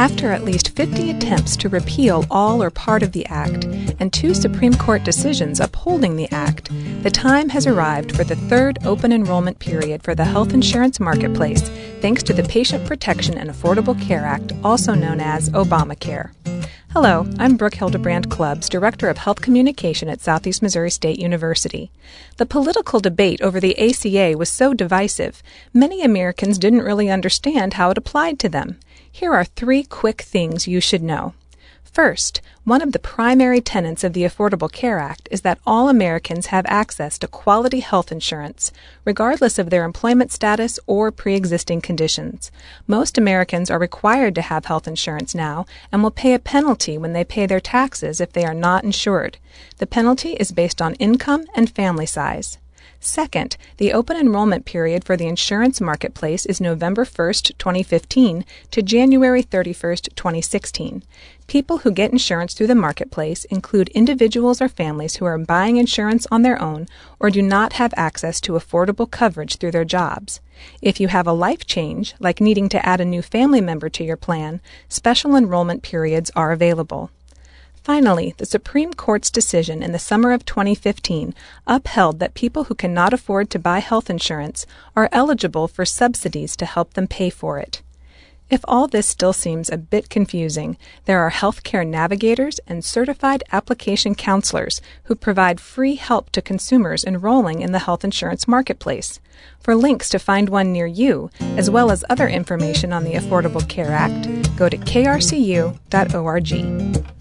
After at least 50 attempts to repeal all or part of the Act and 2 Supreme Court decisions upholding the Act, the time has arrived for the third open enrollment period for the health insurance marketplace, thanks to the Patient Protection and Affordable Care Act, also known as Obamacare. Hello, I'm Brooke Hildebrand Clubbs, Director of Health Communication at Southeast Missouri State University. The political debate over the ACA was so divisive, many Americans didn't really understand how it applied to them. Here are 3 quick things you should know. First, one of the primary tenets of the Affordable Care Act is that all Americans have access to quality health insurance, regardless of their employment status or pre-existing conditions. Most Americans are required to have health insurance now and will pay a penalty when they pay their taxes if they are not insured. The penalty is based on income and family size. Second, the open enrollment period for the insurance marketplace is November 1, 2015 to January 31, 2016. People who get insurance through the marketplace include individuals or families who are buying insurance on their own or do not have access to affordable coverage through their jobs. If you have a life change, like needing to add a new family member to your plan, special enrollment periods are available. Finally, the Supreme Court's decision in the summer of 2015 upheld that people who cannot afford to buy health insurance are eligible for subsidies to help them pay for it. If all this still seems a bit confusing, there are healthcare navigators and certified application counselors who provide free help to consumers enrolling in the health insurance marketplace. For links to find one near you, as well as other information on the Affordable Care Act, go to krcu.org.